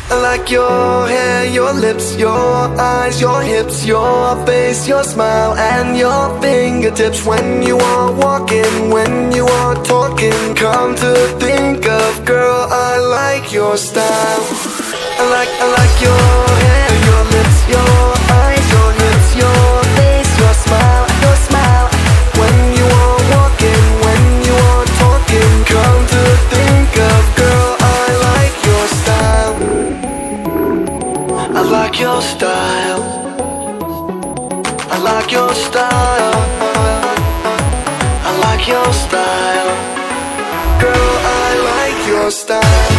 I like your hair, your lips, your eyes, your hips, your face, your smile, and your fingertips. When you are walking, when you are talking, come to think of, girl, I like your style. I like your hair, your lips, your eyes, your hips, your face, your smile, your smile. When you are walking, when you are talking, come to think of, girl, I like your style. I like your style. I like your style. I like your style. Girl, I like your style.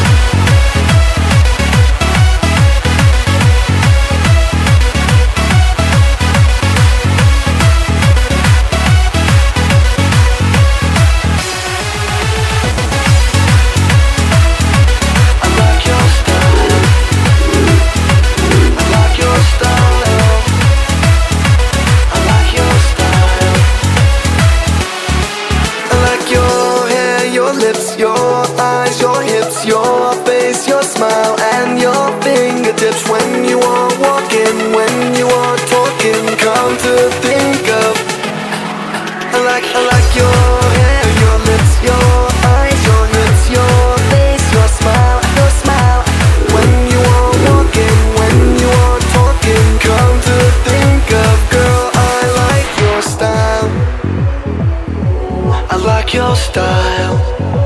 Your eyes, your hips, your face, your smile, and your fingertips. When you are walking, when you are talking, come to think of. I like your hair, your lips, your eyes, your hips, your face, your smile, your smile. When you are walking, when you are talking, come to think of, girl, I like your style. I like your style.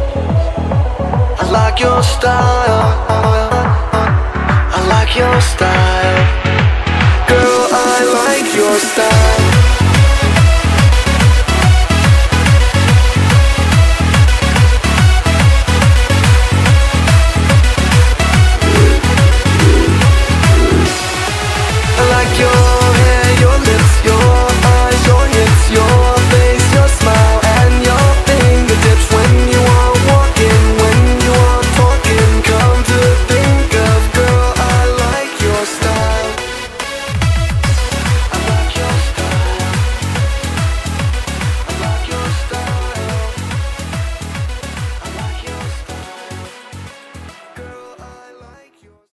I like your style. I like your style. Girl, I like your style.